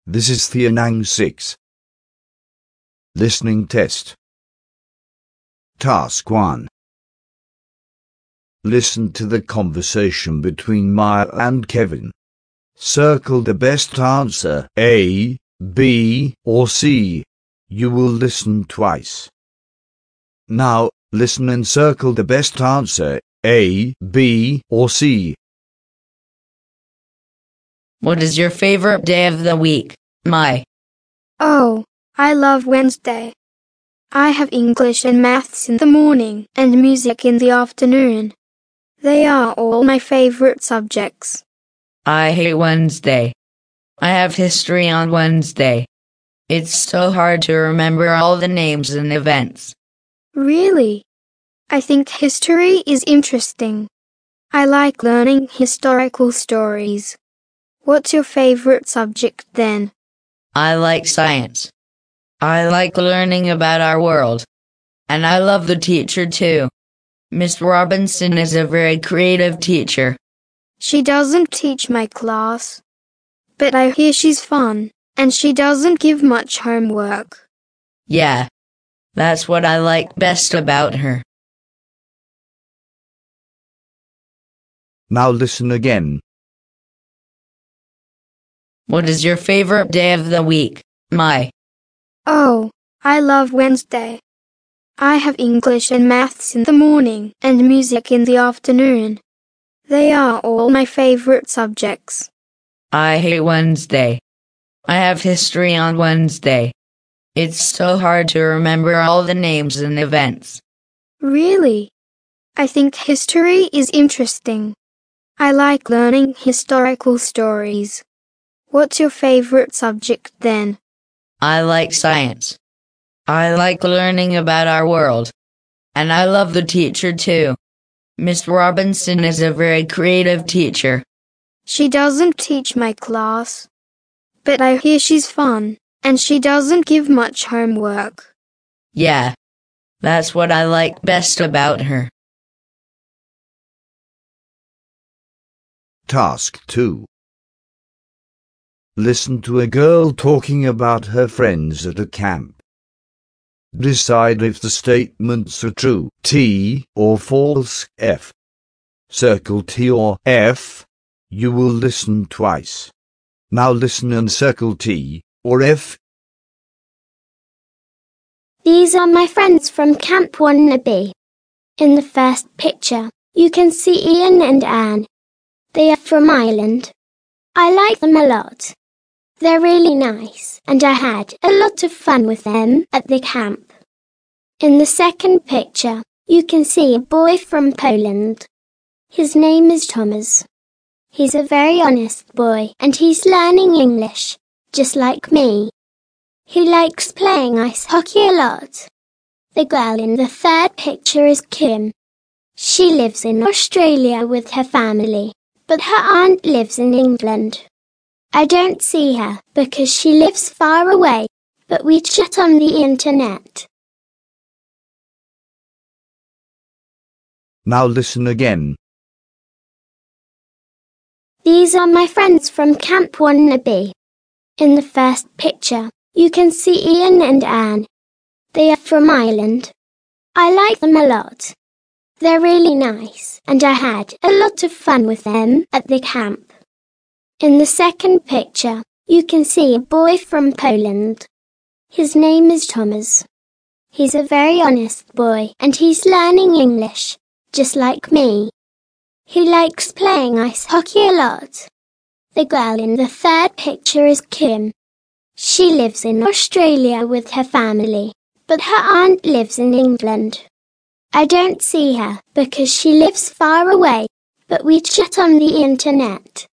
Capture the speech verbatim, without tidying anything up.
This is Theanang six. Listening test. Task one. Listen to the conversation between Maya and Kevin. Circle the best answer, A, B, or C. You will listen twice. Now, listen and circle the best answer, A, B, or C. What is your favorite day of the week, Mai? Oh, I love Wednesday. I have English and maths in the morning and music in the afternoon. They are all my favorite subjects. I hate Wednesday. I have history on Wednesday. It's so hard to remember all the names and events. Really? I think history is interesting. I like learning historical stories. What's your favorite subject then? I like science. I like learning about our world. And I love the teacher too. Miss Robinson is a very creative teacher. She doesn't teach my class. But I hear she's fun, and she doesn't give much homework. Yeah, that's what I like best about her. Now listen again. What is your favorite day of the week, Mai? Oh, I love Wednesday. I have English and maths in the morning and music in the afternoon. They are all my favorite subjects. I hate Wednesday. I have history on Wednesday. It's so hard to remember all the names and events. Really? I think history is interesting. I like learning historical stories. What's your favorite subject then? I like science. I like learning about our world. And I love the teacher too. Miss Robinson is a very creative teacher. She doesn't teach my class. But I hear she's fun, and she doesn't give much homework. Yeah, that's what I like best about her. Task two. Listen to a girl talking about her friends at a camp. Decide if the statements are true, T, or false, F. Circle T or F. You will listen twice. Now listen and circle T or F. These are my friends from Camp Wannabe. In the first picture, you can see Ian and Anne. They are from Ireland. I like them a lot. They're really nice, and I had a lot of fun with them at the camp. In the second picture, you can see a boy from Poland. His name is Thomas. He's a very honest boy, and he's learning English, just like me. He likes playing ice hockey a lot. The girl in the third picture is Kim. She lives in Australia with her family, but her aunt lives in England. I don't see her because she lives far away, but we chat on the internet. Now listen again. These are my friends from Camp Wannabe. In the first picture, you can see Ian and Anne. They are from Ireland. I like them a lot. They're really nice, and I had a lot of fun with them at the camp. In the second picture, you can see a boy from Poland. His name is Thomas. He's a very honest boy, and he's learning English, just like me. He likes playing ice hockey a lot. The girl in the third picture is Kim. She lives in Australia with her family, but her aunt lives in England. I don't see her because she lives far away, but we chat on the internet.